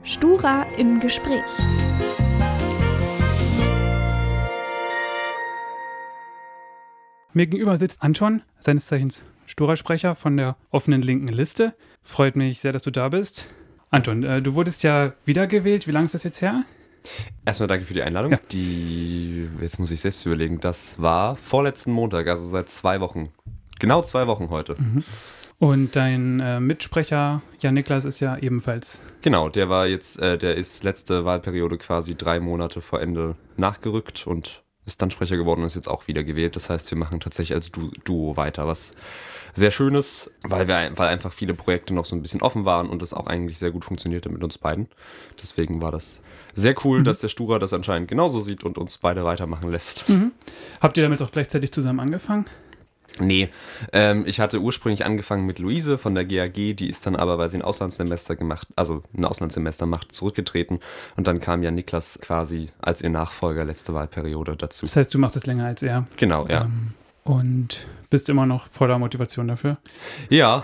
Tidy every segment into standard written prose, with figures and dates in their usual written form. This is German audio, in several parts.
Stura im Gespräch. Mir gegenüber sitzt Anton, seines Zeichens Stura-Sprecher von der offenen linken Liste. Freut mich sehr, dass du da bist. Anton, du wurdest ja wiedergewählt. Wie lange ist das jetzt her? Erstmal danke für die Einladung. Ja. Jetzt muss ich selbst überlegen, das war vorletzten Montag, also seit 2 Wochen. Genau 2 Wochen heute. Mhm. Und dein Mitsprecher Jan Niklas ist ja ebenfalls. Genau, der ist letzte Wahlperiode quasi 3 Monate vor Ende nachgerückt und ist dann Sprecher geworden und ist jetzt auch wieder gewählt. Das heißt, wir machen tatsächlich als Duo weiter, was sehr schön ist, weil einfach viele Projekte noch so ein bisschen offen waren und das auch eigentlich sehr gut funktionierte mit uns beiden. Deswegen war das sehr cool, dass der Stura das anscheinend genauso sieht und uns beide weitermachen lässt. Mhm. Habt ihr damit auch gleichzeitig zusammen angefangen? Nee, ich hatte ursprünglich angefangen mit Luise von der GAG, die ist dann aber, weil sie ein Auslandssemester macht, zurückgetreten und dann kam ja Niklas quasi als ihr Nachfolger letzte Wahlperiode dazu. Das heißt, du machst es länger als er. Genau, ja. Und bist immer noch voller Motivation dafür? Ja.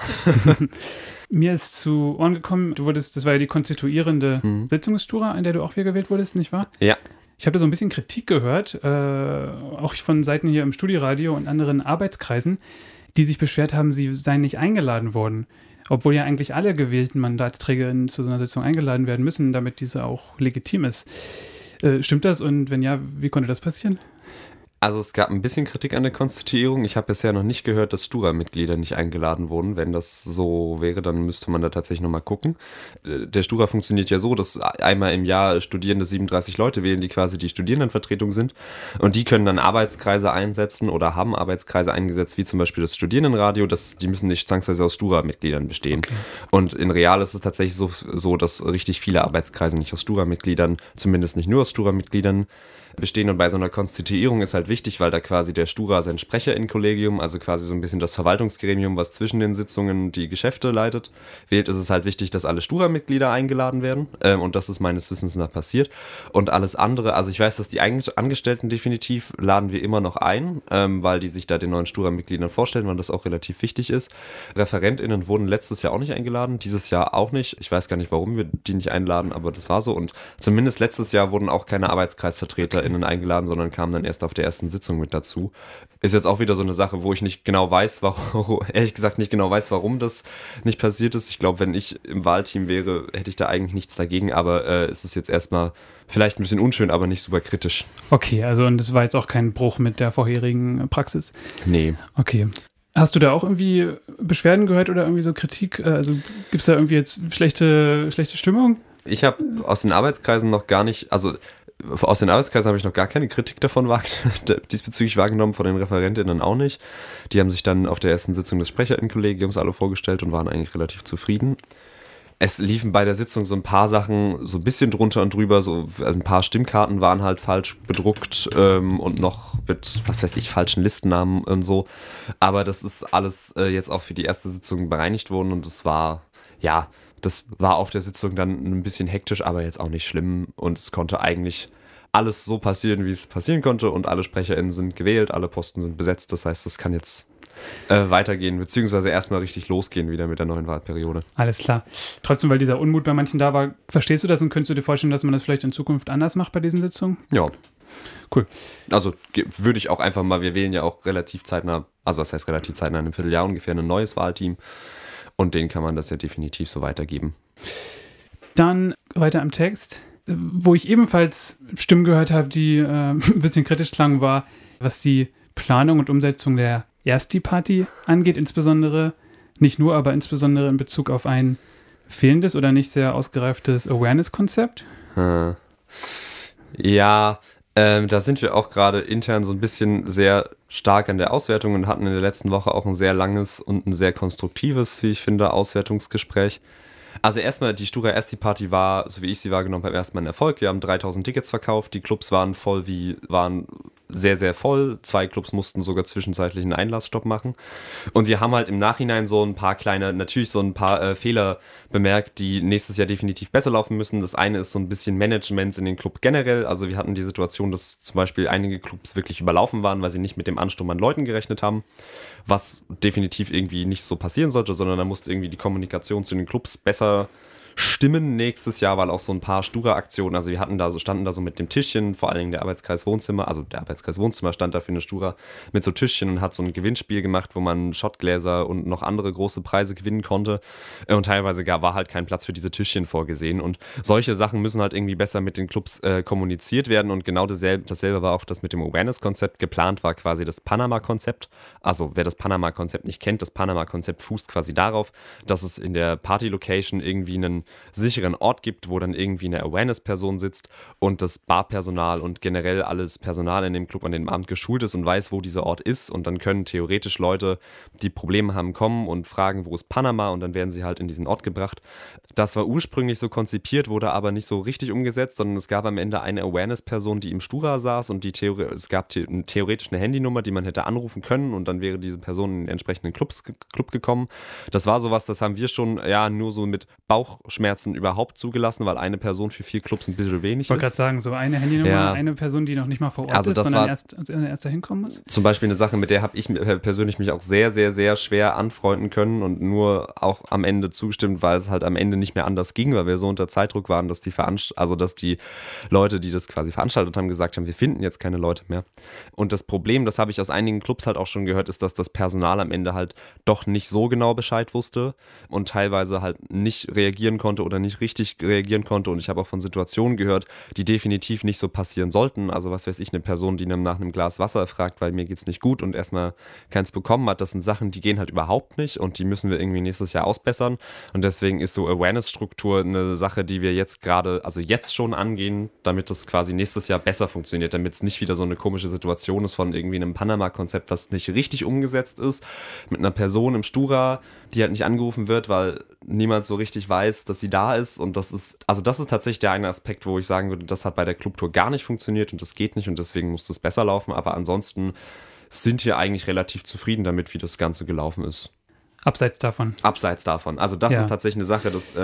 Mir ist zu Ohren gekommen, das war ja die konstituierende Sitzungsstura, an der du auch wieder gewählt wurdest, nicht wahr? Ja. Ich habe da so ein bisschen Kritik gehört, auch von Seiten hier im Studioradio und anderen Arbeitskreisen, die sich beschwert haben, sie seien nicht eingeladen worden. Obwohl ja eigentlich alle gewählten Mandatsträgerinnen zu so einer Sitzung eingeladen werden müssen, damit diese auch legitim ist. Stimmt das? Und wenn ja, wie konnte das passieren? Also es gab ein bisschen Kritik an der Konstituierung. Ich habe bisher noch nicht gehört, dass Stura-Mitglieder nicht eingeladen wurden. Wenn das so wäre, dann müsste man da tatsächlich nochmal gucken. Der Stura funktioniert ja so, dass einmal im Jahr Studierende 37 Leute wählen, die quasi die Studierendenvertretung sind. Und die können dann Arbeitskreise einsetzen oder haben Arbeitskreise eingesetzt, wie zum Beispiel das Studierendenradio. Die müssen nicht zwangsweise aus Stura-Mitgliedern bestehen. Okay. Und in real ist es tatsächlich so, dass richtig viele Arbeitskreise nicht aus Stura-Mitgliedern, zumindest nicht nur aus Stura-Mitgliedern, bestehen. Und bei so einer Konstituierung ist halt wichtig, weil da quasi der Stura sein Sprecherinnenkollegium, also quasi so ein bisschen das Verwaltungsgremium, was zwischen den Sitzungen die Geschäfte leitet, wählt, ist es halt wichtig, dass alle Stura-Mitglieder eingeladen werden. Und das ist meines Wissens nach passiert. Und alles andere, also ich weiß, dass die Angestellten definitiv laden wir immer noch ein, weil die sich da den neuen Stura-Mitgliedern vorstellen, weil das auch relativ wichtig ist. ReferentInnen wurden letztes Jahr auch nicht eingeladen, dieses Jahr auch nicht. Ich weiß gar nicht, warum wir die nicht einladen, aber das war so. Und zumindest letztes Jahr wurden auch keine ArbeitskreisvertreterInnen eingeladen, sondern kamen dann erst auf der ersten Sitzung mit dazu. Ist jetzt auch wieder so eine Sache, wo ich nicht genau weiß, warum das nicht passiert ist. Ich glaube, wenn ich im Wahlteam wäre, hätte ich da eigentlich nichts dagegen, aber es ist jetzt erstmal vielleicht ein bisschen unschön, aber nicht super kritisch. Okay, also und das war jetzt auch kein Bruch mit der vorherigen Praxis? Nee. Okay. Hast du da auch irgendwie Beschwerden gehört oder irgendwie so Kritik? Also gibt es da irgendwie jetzt schlechte Stimmung? Ich habe aus den Arbeitskreisen habe ich noch gar keine Kritik davon diesbezüglich wahrgenommen, von den ReferentInnen auch nicht. Die haben sich dann auf der ersten Sitzung des SprecherInnenkollegiums alle vorgestellt und waren eigentlich relativ zufrieden. Es liefen bei der Sitzung so ein paar Sachen so ein bisschen drunter und drüber, also ein paar Stimmkarten waren halt falsch bedruckt und noch mit, falschen Listennamen und so. Aber das ist alles jetzt auch für die erste Sitzung bereinigt worden und das war auf der Sitzung dann ein bisschen hektisch, aber jetzt auch nicht schlimm. Und es konnte eigentlich alles so passieren, wie es passieren konnte. Und alle SprecherInnen sind gewählt, alle Posten sind besetzt. Das heißt, es kann jetzt weitergehen, beziehungsweise erstmal richtig losgehen wieder mit der neuen Wahlperiode. Alles klar. Trotzdem, weil dieser Unmut bei manchen da war, verstehst du das und könntest du dir vorstellen, dass man das vielleicht in Zukunft anders macht bei diesen Sitzungen? Ja. Cool. Also würde ich auch einfach mal, wir wählen ja auch relativ zeitnah, also was heißt relativ zeitnah, in einem Vierteljahr ungefähr ein neues Wahlteam. Und denen kann man das ja definitiv so weitergeben. Dann weiter im Text, wo ich ebenfalls Stimmen gehört habe, die ein bisschen kritisch klangen, war, was die Planung und Umsetzung der Ersti-Party angeht, insbesondere, nicht nur, aber insbesondere in Bezug auf ein fehlendes oder nicht sehr ausgereiftes Awareness-Konzept. Ja, da sind wir auch gerade intern so ein bisschen sehr stark an der Auswertung und hatten in der letzten Woche auch ein sehr langes und ein sehr konstruktives, wie ich finde, Auswertungsgespräch. Also erstmal, die Stura Ersti-Party war, so wie ich sie wahrgenommen habe, erstmal ein Erfolg. Wir haben 3000 Tickets verkauft, die Clubs waren sehr, sehr voll. 2 Clubs mussten sogar zwischenzeitlich einen Einlassstopp machen. Und wir haben halt im Nachhinein so ein paar Fehler bemerkt, die nächstes Jahr definitiv besser laufen müssen. Das eine ist so ein bisschen Management in den Club generell. Also wir hatten die Situation, dass zum Beispiel einige Clubs wirklich überlaufen waren, weil sie nicht mit dem Ansturm an Leuten gerechnet haben. Was definitiv irgendwie nicht so passieren sollte, sondern da musste irgendwie die Kommunikation zu den Clubs besser stimmen nächstes Jahr, weil auch so ein paar Stura-Aktionen, also wir standen da so mit dem Tischchen, vor allen Dingen der Arbeitskreis Wohnzimmer, also der Arbeitskreis Wohnzimmer stand da für eine Stura mit so Tischchen und hat so ein Gewinnspiel gemacht, wo man Shotgläser und noch andere große Preise gewinnen konnte und teilweise war halt kein Platz für diese Tischchen vorgesehen und solche Sachen müssen halt irgendwie besser mit den Clubs kommuniziert werden und genau dasselbe war auch das mit dem Awareness-Konzept. Geplant war quasi das Panama-Konzept, also wer das Panama-Konzept nicht kennt, das Panama-Konzept fußt quasi darauf, dass es in der Party-Location irgendwie einen sicheren Ort gibt, wo dann irgendwie eine Awareness-Person sitzt und das Barpersonal und generell alles Personal in dem Club an dem Abend geschult ist und weiß, wo dieser Ort ist und dann können theoretisch Leute, die Probleme haben, kommen und fragen, wo ist Panama und dann werden sie halt in diesen Ort gebracht. Das war ursprünglich so konzipiert, wurde aber nicht so richtig umgesetzt, sondern es gab am Ende eine Awareness-Person, die im Stura saß und es gab theoretisch eine Handynummer, die man hätte anrufen können und dann wäre diese Person in den entsprechenden Club gekommen. Das war sowas, das haben wir schon nur so mit Bauchschmerzen überhaupt zugelassen, weil eine Person für 4 Clubs ein bisschen wenig ist. Ich wollte gerade sagen, so eine Handynummer, eine Person, die noch nicht mal vor Ort ist, sondern erst dahin kommen muss. Zum Beispiel eine Sache, mit der habe ich persönlich mich auch sehr, sehr, sehr schwer anfreunden können und nur auch am Ende zugestimmt, weil es halt am Ende nicht mehr anders ging, weil wir so unter Zeitdruck waren, dass die Leute, die das quasi veranstaltet haben, gesagt haben, wir finden jetzt keine Leute mehr. Und das Problem, das habe ich aus einigen Clubs halt auch schon gehört, ist, dass das Personal am Ende halt doch nicht so genau Bescheid wusste und teilweise halt nicht reagieren konnte oder nicht richtig reagieren konnte. Und ich habe auch von Situationen gehört, die definitiv nicht so passieren sollten. Also was weiß ich, eine Person, die nach einem Glas Wasser fragt, weil mir geht's nicht gut und erstmal keins bekommen hat, das sind Sachen, die gehen halt überhaupt nicht und die müssen wir irgendwie nächstes Jahr ausbessern. Und deswegen ist so Awareness-Struktur eine Sache, die wir jetzt schon angehen, damit das quasi nächstes Jahr besser funktioniert, damit es nicht wieder so eine komische Situation ist von irgendwie einem Panama-Konzept, was nicht richtig umgesetzt ist, mit einer Person im Stura, die halt nicht angerufen wird, weil niemand so richtig weiß, dass sie da ist und das ist tatsächlich der eine Aspekt, wo ich sagen würde, das hat bei der Clubtour gar nicht funktioniert und das geht nicht und deswegen muss das besser laufen, aber ansonsten sind wir eigentlich relativ zufrieden damit, wie das Ganze gelaufen ist. Abseits davon. Also das ist tatsächlich eine Sache, das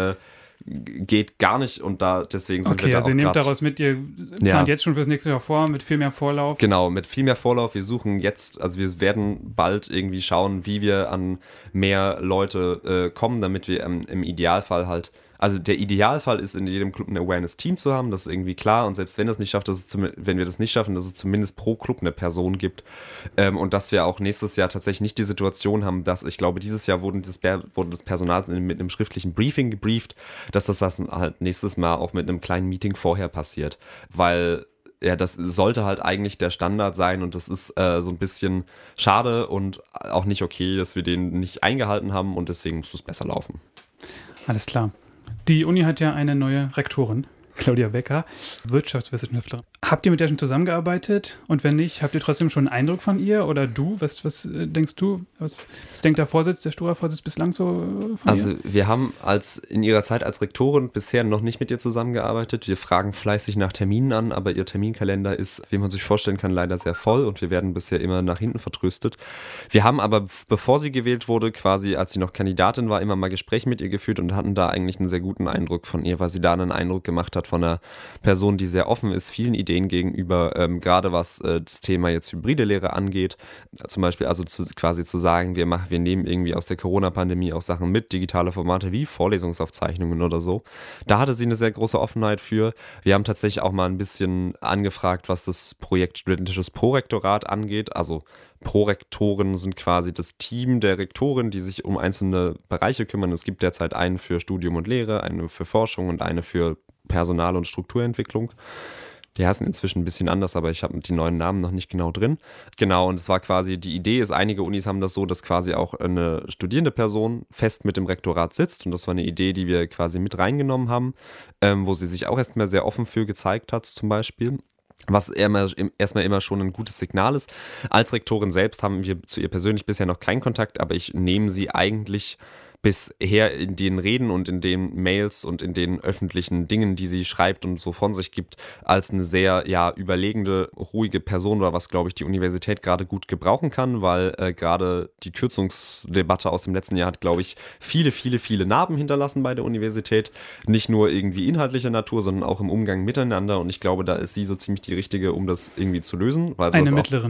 geht gar nicht und deswegen sind wir da auch also ihr nehmt daraus mit, ihr plant jetzt schon fürs nächste Jahr vor, mit viel mehr Vorlauf. Genau, mit viel mehr Vorlauf. Wir suchen jetzt, also wir werden bald irgendwie schauen, wie wir an mehr Leute kommen, damit wir im Idealfall halt, also der Idealfall ist, in jedem Club ein Awareness-Team zu haben, das ist irgendwie klar und selbst wenn wir das nicht schaffen, dass es zumindest pro Club eine Person gibt und dass wir auch nächstes Jahr tatsächlich nicht die Situation haben, dass, ich glaube, dieses Jahr wurde das Personal mit einem schriftlichen Briefing gebrieft, dass das halt nächstes Mal auch mit einem kleinen Meeting vorher passiert, weil das sollte halt eigentlich der Standard sein und das ist so ein bisschen schade und auch nicht okay, dass wir den nicht eingehalten haben und deswegen muss es besser laufen. Alles klar. Die Uni hat ja eine neue Rektorin, Claudia Becker, Wirtschaftswissenschaftlerin. Habt ihr mit der schon zusammengearbeitet? Und wenn nicht, habt ihr trotzdem schon einen Eindruck von ihr? Oder du? Was denkst du? Was denkt der Stura-Vorsitz bislang so von Also ihr? wir haben in ihrer Zeit als Rektorin bisher noch nicht mit ihr zusammengearbeitet. Wir fragen fleißig nach Terminen an, aber ihr Terminkalender ist, wie man sich vorstellen kann, leider sehr voll und wir werden bisher immer nach hinten vertröstet. Wir haben aber, bevor sie gewählt wurde, quasi als sie noch Kandidatin war, immer mal Gespräche mit ihr geführt und hatten da eigentlich einen sehr guten Eindruck von ihr, weil sie da einen Eindruck gemacht hat von einer Person, die sehr offen ist, vielen Ideen gegenüber, gerade was das Thema jetzt hybride Lehre angeht. Zum Beispiel also quasi zu sagen, wir nehmen irgendwie aus der Corona-Pandemie auch Sachen mit, digitale Formate wie Vorlesungsaufzeichnungen oder so. Da hatte sie eine sehr große Offenheit für. Wir haben tatsächlich auch mal ein bisschen angefragt, was das Projekt Studentisches Prorektorat angeht. Also Prorektoren sind quasi das Team der Rektoren, die sich um einzelne Bereiche kümmern. Es gibt derzeit einen für Studium und Lehre, eine für Forschung und eine für Personal- und Strukturentwicklung. Die heißen inzwischen ein bisschen anders, aber ich habe die neuen Namen noch nicht genau drin. Genau, und es war quasi, die Idee ist, einige Unis haben das so, dass quasi auch eine studierende Person fest mit dem Rektorat sitzt. Und das war eine Idee, die wir quasi mit reingenommen haben, wo sie sich auch erstmal sehr offen für gezeigt hat, zum Beispiel. Was erstmal immer schon ein gutes Signal ist. Als Rektorin selbst haben wir zu ihr persönlich bisher noch keinen Kontakt, aber ich nehme sie eigentlich bisher in den Reden und in den Mails und in den öffentlichen Dingen, die sie schreibt und so von sich gibt, als eine sehr überlegende, ruhige Person war, was, glaube ich, die Universität gerade gut gebrauchen kann, weil gerade die Kürzungsdebatte aus dem letzten Jahr hat, glaube ich, viele, viele, viele Narben hinterlassen bei der Universität. Nicht nur irgendwie inhaltlicher Natur, sondern auch im Umgang miteinander und ich glaube, da ist sie so ziemlich die Richtige, um das irgendwie zu lösen. Weil eine Mittlerin.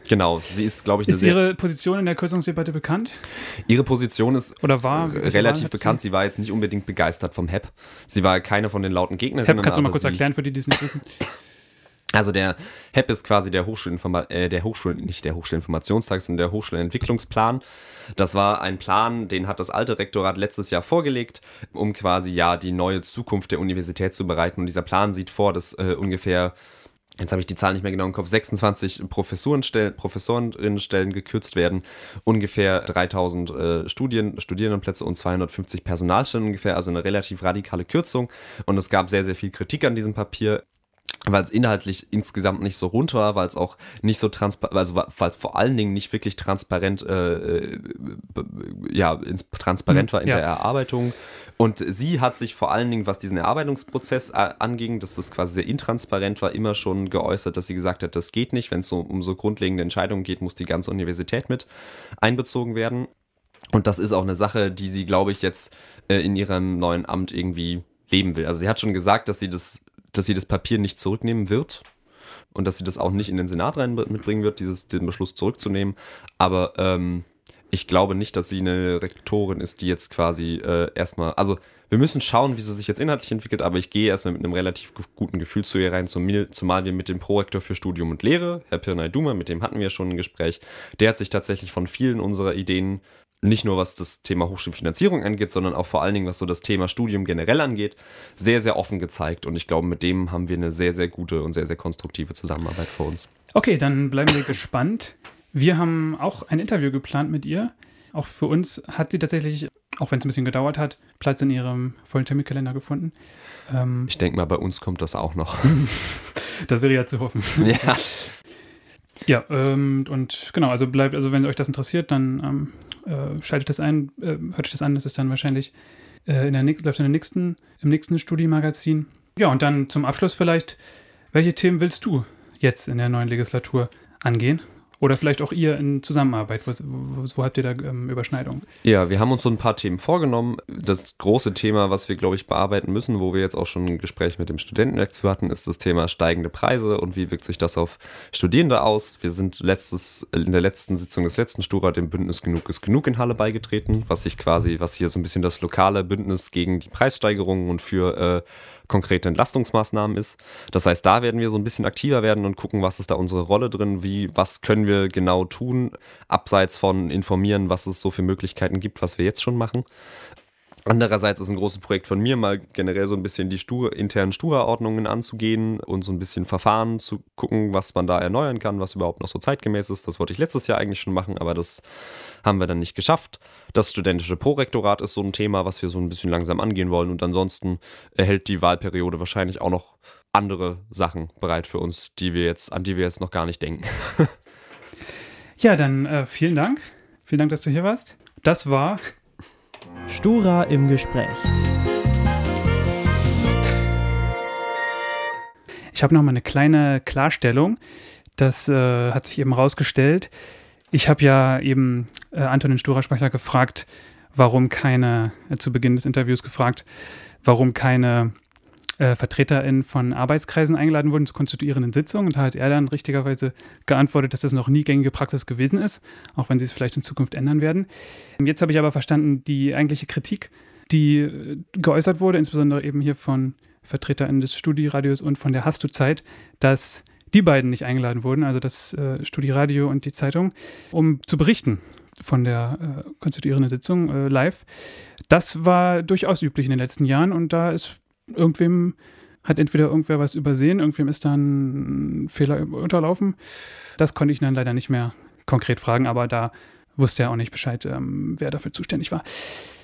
Genau, sie ist, glaube ich, Ist Ihre Position in der Kürzungsdebatte bekannt? Ihre Position ist oder war relativ bekannt. Sie war jetzt nicht unbedingt begeistert vom HEP. Sie war keine von den lauten Gegnerinnen. HEP, kannst du mal kurz erklären, für die es nicht wissen? Also der HEP ist quasi der nicht der Hochschulinformationstag, sondern der Hochschulentwicklungsplan. Das war ein Plan, den hat das alte Rektorat letztes Jahr vorgelegt, um quasi die neue Zukunft der Universität zu bereiten. Und dieser Plan sieht vor, dass ungefähr, jetzt habe ich die Zahl nicht mehr genau im Kopf, 26 Professorinnenstellen gekürzt werden, ungefähr 3000 Studierendenplätze und 250 Personalstellen ungefähr, also eine relativ radikale Kürzung. Und es gab sehr, sehr viel Kritik an diesem Papier, weil es inhaltlich insgesamt nicht so rund war, weil es auch nicht so transparent, also weil es vor allen Dingen nicht wirklich transparent war in der Erarbeitung. Und sie hat sich vor allen Dingen, was diesen Erarbeitungsprozess anging, dass das quasi sehr intransparent war, immer schon geäußert, dass sie gesagt hat, das geht nicht, wenn es so um so grundlegende Entscheidungen geht, muss die ganze Universität mit einbezogen werden. Und das ist auch eine Sache, die sie, glaube ich, jetzt in ihrem neuen Amt irgendwie leben will. Also sie hat schon gesagt, dass sie das Papier nicht zurücknehmen wird und dass sie das auch nicht in den Senat rein mitbringen wird, den Beschluss zurückzunehmen. Aber ich glaube nicht, dass sie eine Rektorin ist, die jetzt quasi erstmal, also wir müssen schauen, wie sie sich jetzt inhaltlich entwickelt, aber ich gehe erstmal mit einem relativ guten Gefühl zu ihr rein, zumal wir mit dem Prorektor für Studium und Lehre, Herr Pirnay Duma, mit dem hatten wir schon ein Gespräch, der hat sich tatsächlich von vielen unserer Ideen, nicht nur was das Thema Hochschulfinanzierung angeht, sondern auch vor allen Dingen, was so das Thema Studium generell angeht, sehr, sehr offen gezeigt. Und ich glaube, mit dem haben wir eine sehr, sehr gute und sehr, sehr konstruktive Zusammenarbeit vor uns. Okay, dann bleiben wir gespannt. Wir haben auch ein Interview geplant mit ihr. Auch für uns hat sie tatsächlich, auch wenn es ein bisschen gedauert hat, Platz in ihrem vollen Terminkalender gefunden. Ich denke mal, bei uns kommt das auch noch. Das wäre ja zu hoffen. Ja. Ja, und genau, also wenn euch das interessiert, dann schaltet das ein, hört euch das an, das ist dann wahrscheinlich läuft im nächsten Studiemagazin. Ja, und dann zum Abschluss vielleicht, welche Themen willst du jetzt in der neuen Legislatur angehen? Oder vielleicht auch ihr in Zusammenarbeit, wo habt ihr da Überschneidungen? Ja, wir haben uns so ein paar Themen vorgenommen. Das große Thema, was wir, glaube ich, bearbeiten müssen, wo wir jetzt auch schon ein Gespräch mit dem Studentenwerk zu hatten, ist das Thema steigende Preise und wie wirkt sich das auf Studierende aus. Wir sind in der letzten Sitzung des letzten Stura dem Bündnis Genug ist Genug in Halle beigetreten, was hier so ein bisschen das lokale Bündnis gegen die Preissteigerungen und für konkrete Entlastungsmaßnahmen ist. Das heißt, da werden wir so ein bisschen aktiver werden und gucken, was ist da unsere Rolle drin, was können wir genau tun, abseits von informieren, was es so für Möglichkeiten gibt, was wir jetzt schon machen. Andererseits ist ein großes Projekt von mir, mal generell so ein bisschen die internen Stura-Ordnungen anzugehen und so ein bisschen Verfahren zu gucken, was man da erneuern kann, was überhaupt noch so zeitgemäß ist. Das wollte ich letztes Jahr eigentlich schon machen, aber das haben wir dann nicht geschafft. Das studentische Prorektorat ist so ein Thema, was wir so ein bisschen langsam angehen wollen und ansonsten erhält die Wahlperiode wahrscheinlich auch noch andere Sachen bereit für uns, an die wir jetzt noch gar nicht denken. Ja, dann vielen Dank. Vielen Dank, dass du hier warst. Das war Stura im Gespräch. Ich habe noch mal eine kleine Klarstellung. Das hat sich eben rausgestellt. Ich habe ja eben Antonin Stura-Sprecher gefragt, zu Beginn des Interviews gefragt, warum keine VertreterInnen von Arbeitskreisen eingeladen wurden zu konstituierenden Sitzungen. Und da hat er dann richtigerweise geantwortet, dass das noch nie gängige Praxis gewesen ist, auch wenn sie es vielleicht in Zukunft ändern werden. Jetzt habe ich aber verstanden, die eigentliche Kritik, die geäußert wurde, insbesondere eben hier von VertreterInnen des Studi-Radios und von der Hastu-Zeit, dass die beiden nicht eingeladen wurden, also das Studi-Radio und die Zeitung, um zu berichten von der konstituierenden Sitzung live. Das war durchaus üblich in den letzten Jahren und da ist hat entweder irgendwer was übersehen, irgendwem ist dann ein Fehler unterlaufen. Das konnte ich dann leider nicht mehr konkret fragen, aber da wusste er auch nicht Bescheid, wer dafür zuständig war.